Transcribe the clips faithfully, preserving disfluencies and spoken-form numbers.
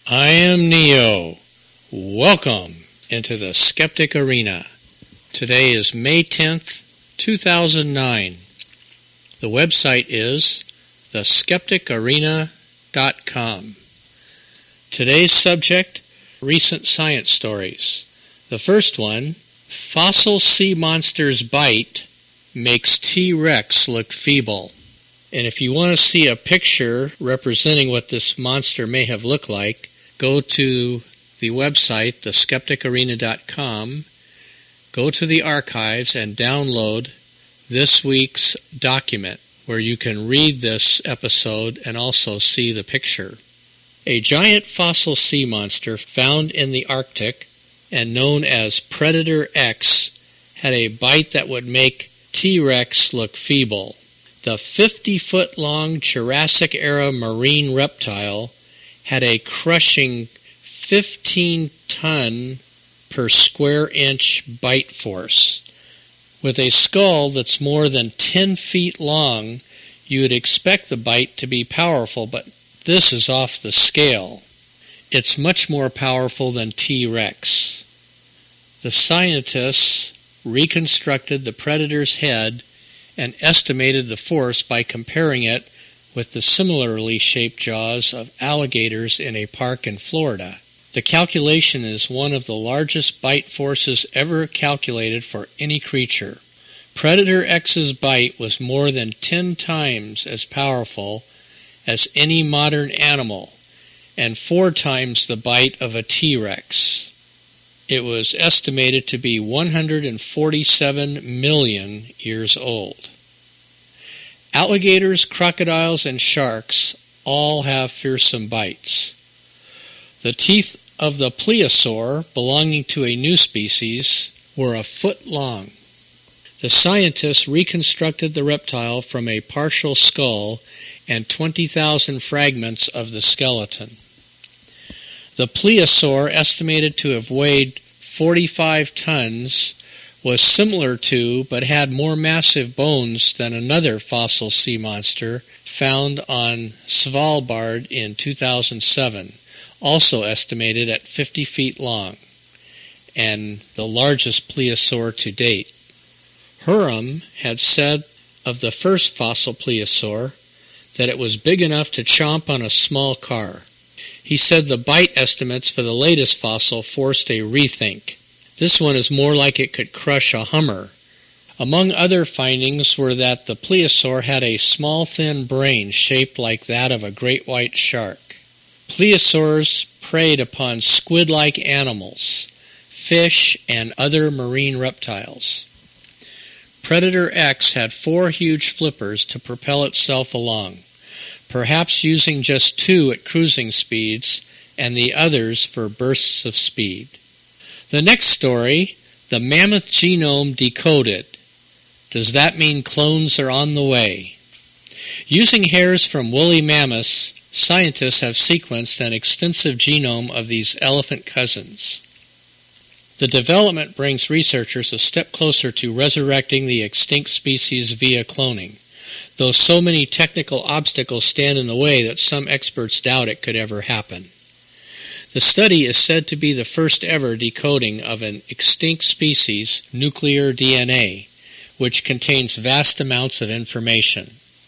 I am Neo. Welcome into the Skeptic Arena. Today is May tenth, two thousand nine. The website is the skeptic arena dot com. Today's subject, recent science stories. The first one, fossil sea monster's bite makes T-Rex look feeble. And if you want to see a picture representing what this monster may have looked like, go to the website, the skeptic arena dot com, go to the archives and download this week's document where you can read this episode and also see the picture. A giant fossil sea monster found in the Arctic and known as Predator X had a bite that would make T-Rex look feeble. The fifty-foot-long Jurassic-era marine reptile had a crushing fifteen ton per square inch bite force. With a skull that's more than ten feet long, you would expect the bite to be powerful, but this is off the scale. It's much more powerful than T-Rex. The scientists reconstructed the predator's head and estimated the force by comparing it with the similarly shaped jaws of alligators in a park in Florida. The calculation is one of the largest bite forces ever calculated for any creature. Predator X's bite was more than ten times as powerful as any modern animal, and four times the bite of a T-Rex. It was estimated to be one hundred forty-seven million years old. Alligators, crocodiles, and sharks all have fearsome bites. The teeth of the plesiosaur, belonging to a new species, were a foot long. The scientists reconstructed the reptile from a partial skull and twenty thousand fragments of the skeleton. The plesiosaur, estimated to have weighed forty-five tons, was similar to, but had more massive bones than another fossil sea monster found on Svalbard in two thousand seven, also estimated at fifty feet long, and the largest plesiosaur to date. Hurram had said of the first fossil plesiosaur that it was big enough to chomp on a small car. He said the bite estimates for the latest fossil forced a rethink. This one is more like it could crush a Hummer. Among other findings were that the plesiosaur had a small, thin brain shaped like that of a great white shark. Plesiosaurs preyed upon squid-like animals, fish, and other marine reptiles. Predator X had four huge flippers to propel itself along, perhaps using just two at cruising speeds and the others for bursts of speed. The next story, the mammoth genome decoded. Does that mean clones are on the way? Using hairs from woolly mammoths, scientists have sequenced an extensive genome of these elephant cousins. The development brings researchers a step closer to resurrecting the extinct species via cloning, though so many technical obstacles stand in the way that some experts doubt it could ever happen. The study is said to be the first ever decoding of an extinct species' nuclear D N A, which contains vast amounts of information.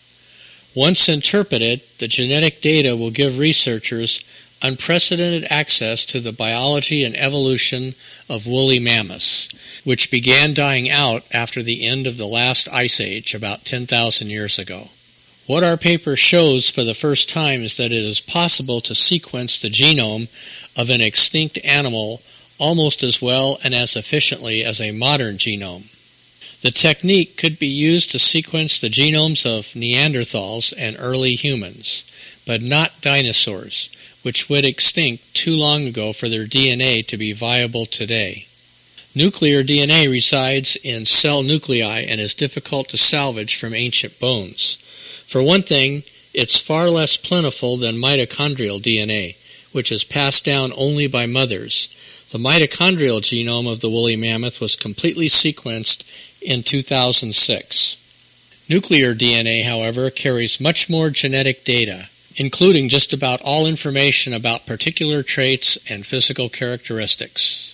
Once interpreted, the genetic data will give researchers unprecedented access to the biology and evolution of woolly mammoths, which began dying out after the end of the last ice age about ten thousand years ago. What our paper shows for the first time is that it is possible to sequence the genome of an extinct animal almost as well and as efficiently as a modern genome. The technique could be used to sequence the genomes of Neanderthals and early humans, but not dinosaurs, which went extinct too long ago for their D N A to be viable today. Nuclear D N A resides in cell nuclei and is difficult to salvage from ancient bones. For one thing, it's far less plentiful than mitochondrial D N A, which is passed down only by mothers. The mitochondrial genome of the woolly mammoth was completely sequenced in two thousand six. Nuclear D N A, however, carries much more genetic data. including just about all information about particular traits and physical characteristics.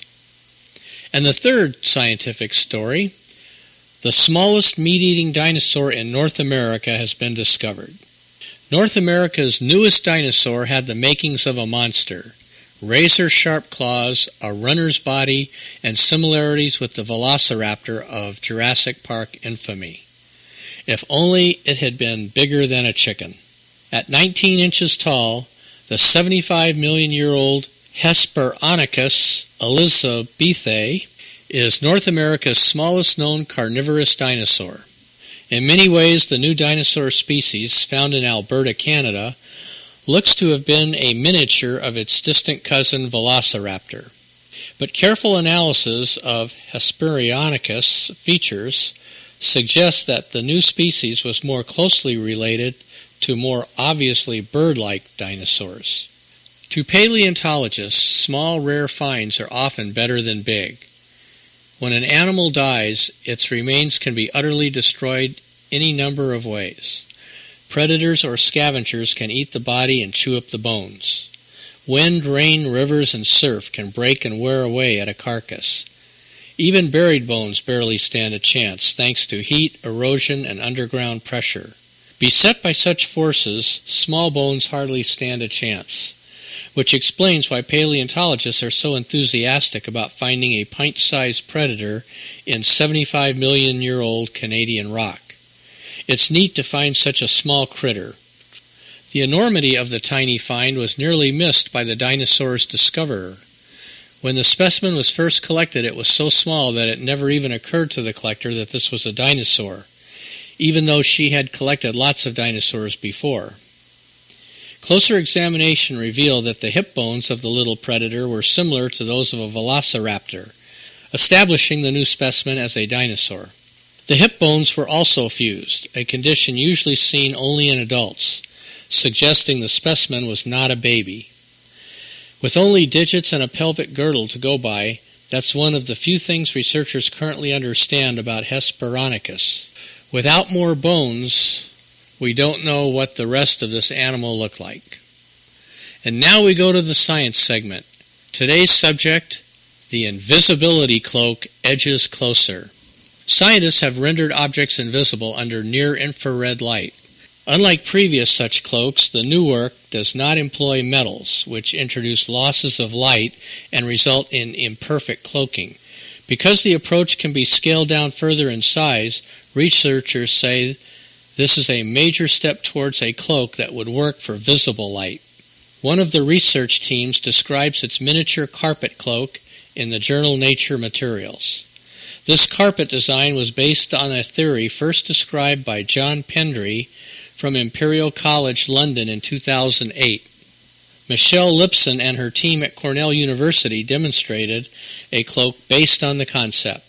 And the third scientific story, the smallest meat-eating dinosaur in North America has been discovered. North America's newest dinosaur had the makings of a monster, razor-sharp claws, a runner's body, and similarities with the velociraptor of Jurassic Park infamy. If only it had been bigger than a chicken. At nineteen inches tall, the seventy-five million year old Hesperonychus elizabethae is North America's smallest known carnivorous dinosaur. In many ways, the new dinosaur species, found in Alberta, Canada, looks to have been a miniature of its distant cousin Velociraptor. But careful analysis of Hesperonychus features suggests that the new species was more closely related to more obviously bird-like dinosaurs. To paleontologists, small rare finds are often better than big. When an animal dies, its remains can be utterly destroyed any number of ways. Predators or scavengers can eat the body and chew up the bones. Wind, rain, rivers, and surf can break and wear away at a carcass. Even buried bones barely stand a chance thanks to heat, erosion, and underground pressure. Beset by such forces, small bones hardly stand a chance, which explains why paleontologists are so enthusiastic about finding a pint-sized predator in seventy-five million year old Canadian rock. It's neat to find such a small critter. The enormity of the tiny find was nearly missed by the dinosaur's discoverer. When the specimen was first collected, it was so small that it never even occurred to the collector that this was a dinosaur, even though she had collected lots of dinosaurs before. Closer examination revealed that the hip bones of the little predator were similar to those of a velociraptor, establishing the new specimen as a dinosaur. The hip bones were also fused, a condition usually seen only in adults, suggesting the specimen was not a baby. With only digits and a pelvic girdle to go by, that's one of the few things researchers currently understand about Hesperonychus. Without more bones, we don't know what the rest of this animal looked like. And now we go to the science segment. Today's subject, the invisibility cloak edges closer. Scientists have rendered objects invisible under near-infrared light. Unlike previous such cloaks, the new work does not employ metals, which introduce losses of light and result in imperfect cloaking. Because the approach can be scaled down further in size, researchers say this is a major step towards a cloak that would work for visible light. One of the research teams describes its miniature carpet cloak in the journal Nature Materials. This carpet design was based on a theory first described by John Pendry from Imperial College London in two thousand eight. Michelle Lipson and her team at Cornell University demonstrated a cloak based on the concept.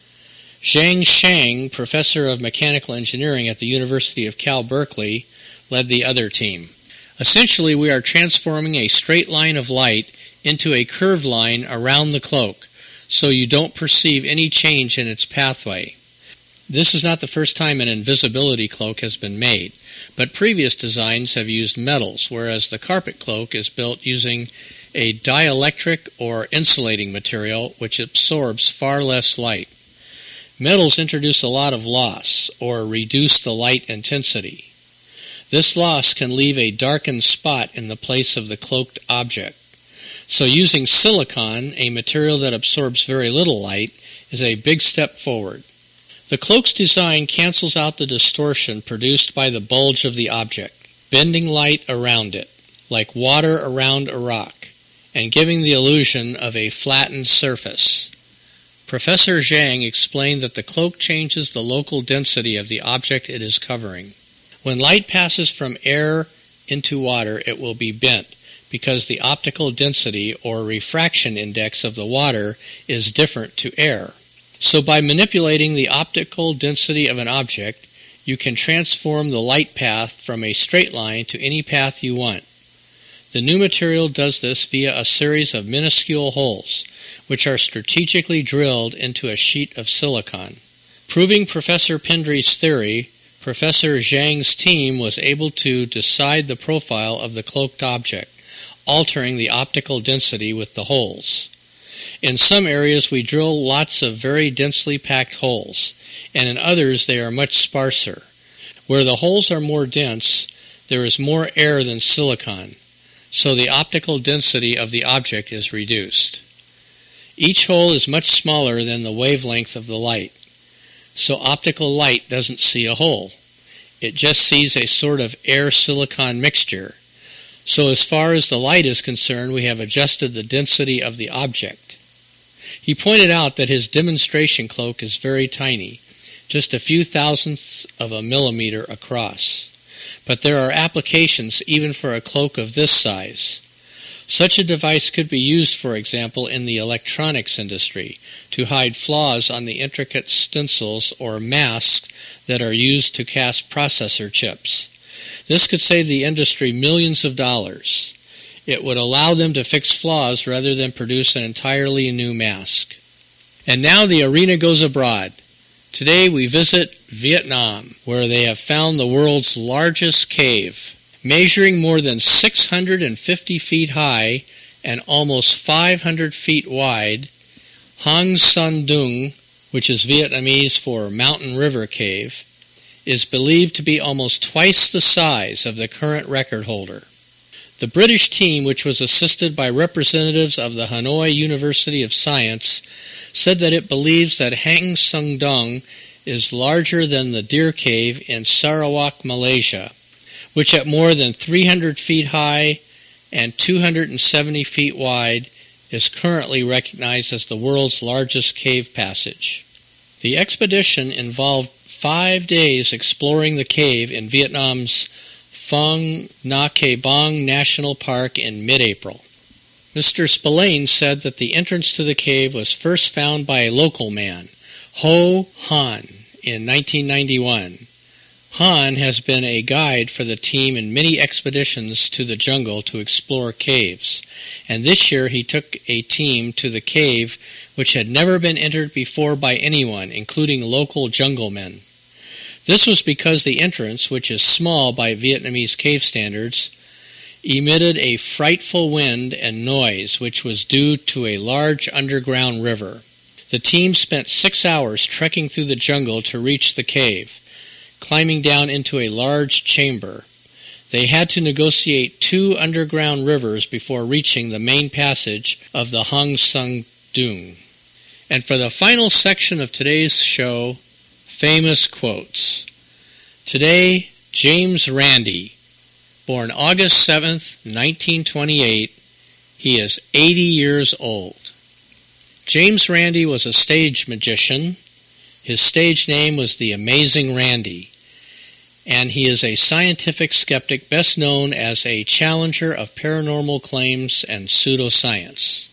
Zhang Shang, professor of mechanical engineering at the University of Cal Berkeley, led the other team. Essentially, we are transforming a straight line of light into a curved line around the cloak, so you don't perceive any change in its pathway. This is not the first time an invisibility cloak has been made, but previous designs have used metals, whereas the carpet cloak is built using a dielectric or insulating material which absorbs far less light. Metals introduce a lot of loss, or reduce the light intensity. This loss can leave a darkened spot in the place of the cloaked object. So using silicon, a material that absorbs very little light, is a big step forward. The cloak's design cancels out the distortion produced by the bulge of the object, bending light around it, like water around a rock, and giving the illusion of a flattened surface. Professor Zhang explained that the cloak changes the local density of the object it is covering. When light passes from air into water, it will be bent, because the optical density or refraction index of the water is different to air. So by manipulating the optical density of an object, you can transform the light path from a straight line to any path you want. The new material does this via a series of minuscule holes, which are strategically drilled into a sheet of silicon. Proving Professor Pendry's theory, Professor Zhang's team was able to decide the profile of the cloaked object, altering the optical density with the holes. In some areas we drill lots of very densely packed holes, and in others they are much sparser. Where the holes are more dense, there is more air than silicon, so the optical density of the object is reduced. Each hole is much smaller than the wavelength of the light, so optical light doesn't see a hole. It just sees a sort of air-silicon mixture. So as far as the light is concerned, we have adjusted the density of the object. He pointed out that his demonstration cloak is very tiny, just a few thousandths of a millimeter across. But there are applications even for a cloak of this size. Such a device could be used, for example, in the electronics industry to hide flaws on the intricate stencils or masks that are used to cast processor chips. This could save the industry millions of dollars. It would allow them to fix flaws rather than produce an entirely new mask. And now the arena goes abroad. Today we visit Vietnam, where they have found the world's largest cave, measuring more than six hundred fifty feet high and almost five hundred feet wide. Hang Son Doong, which is Vietnamese for Mountain River Cave, is believed to be almost twice the size of the current record holder. The British team, which was assisted by representatives of the Hanoi University of Science, said that it believes that Hang Son Doong is larger than the Deer Cave in Sarawak, Malaysia, which at more than three hundred feet high and two hundred seventy feet wide is currently recognized as the world's largest cave passage. The expedition involved five days exploring the cave in Vietnam's Phong Nha Bang National Park in mid-April. Mister Spillane said that the entrance to the cave was first found by a local man, Ho Han, in nineteen ninety-one. Han has been a guide for the team in many expeditions to the jungle to explore caves, and this year he took a team to the cave which had never been entered before by anyone, including local junglemen. This was because the entrance, which is small by Vietnamese cave standards, emitted a frightful wind and noise which was due to a large underground river. The team spent six hours trekking through the jungle to reach the cave, climbing down into a large chamber. They had to negotiate two underground rivers before reaching the main passage of the Hang Son Doong. And for the final section of today's show, famous quotes. Today, James Randi, born August seventh, nineteen twenty-eight, he is eighty years old. James Randi was a stage magician. His stage name was the Amazing Randi, and he is a scientific skeptic best known as a challenger of paranormal claims and pseudoscience.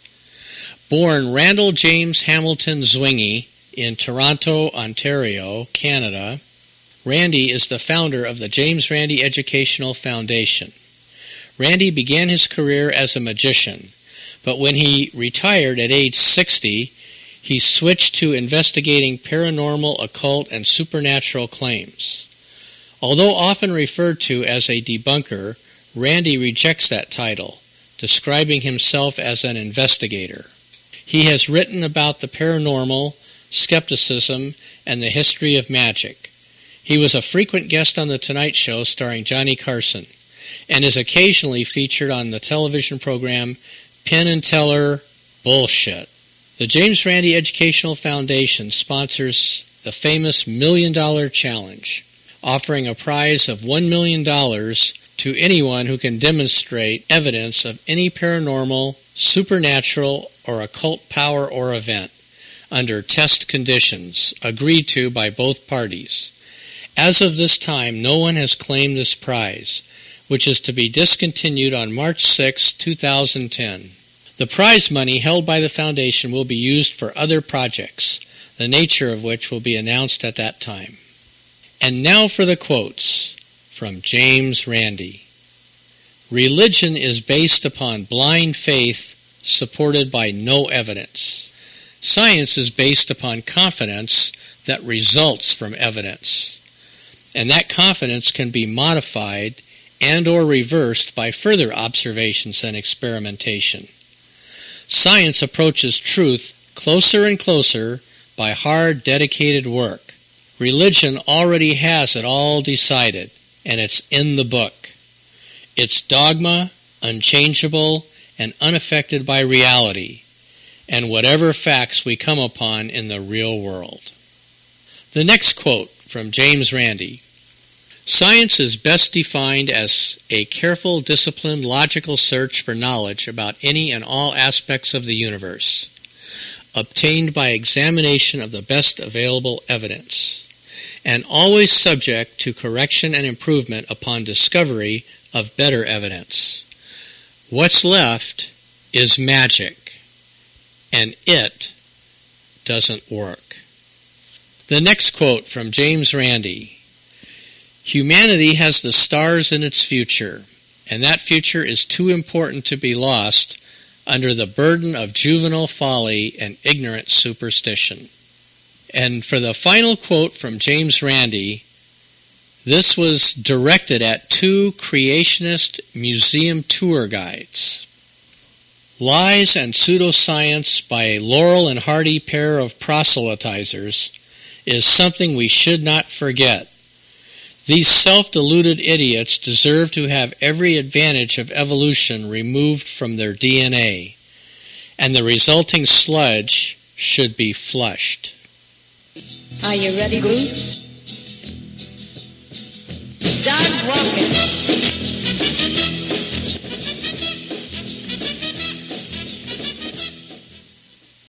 Born Randall James Hamilton Zwingli in Toronto, Ontario, Canada, Randi is the founder of the James Randi Educational Foundation. Randi began his career as a magician, but when he retired at age sixty, he switched to investigating paranormal, occult, and supernatural claims. Although often referred to as a debunker, Randi rejects that title, describing himself as an investigator. He has written about the paranormal, skepticism, and the history of magic. He was a frequent guest on The Tonight Show starring Johnny Carson, and is occasionally featured on the television program Penn and Teller Bullshit. The James Randi Educational Foundation sponsors the famous Million Dollar Challenge, offering a prize of one million dollars to anyone who can demonstrate evidence of any paranormal, supernatural, or occult power or event under test conditions agreed to by both parties. As of this time, no one has claimed this prize, which is to be discontinued on March sixth, two thousand ten. The prize money held by the foundation will be used for other projects, the nature of which will be announced at that time. And now for the quotes from James Randi. Religion is based upon blind faith supported by no evidence. Science is based upon confidence that results from evidence. and that confidence can be modified and or reversed by further observations and experimentation. Science approaches truth closer and closer by hard, dedicated work. Religion already has it all decided, and it's in the book. It's dogma, unchangeable, and unaffected by reality, and whatever facts we come upon in the real world. The next quote from James Randi. Science is best defined as a careful, disciplined, logical search for knowledge about any and all aspects of the universe, obtained by examination of the best available evidence, and always subject to correction and improvement upon discovery of better evidence. What's left is magic, and it doesn't work. The next quote from James Randi. Humanity has the stars in its future, and that future is too important to be lost under the burden of juvenile folly and ignorant superstition. And for the final quote from James Randi, this was directed at two creationist museum tour guides. Lies and pseudoscience by a Laurel and Hardy pair of proselytizers is something we should not forget. These self-deluded idiots deserve to have every advantage of evolution removed from their D N A, and the resulting sludge should be flushed. Are you ready, Boots?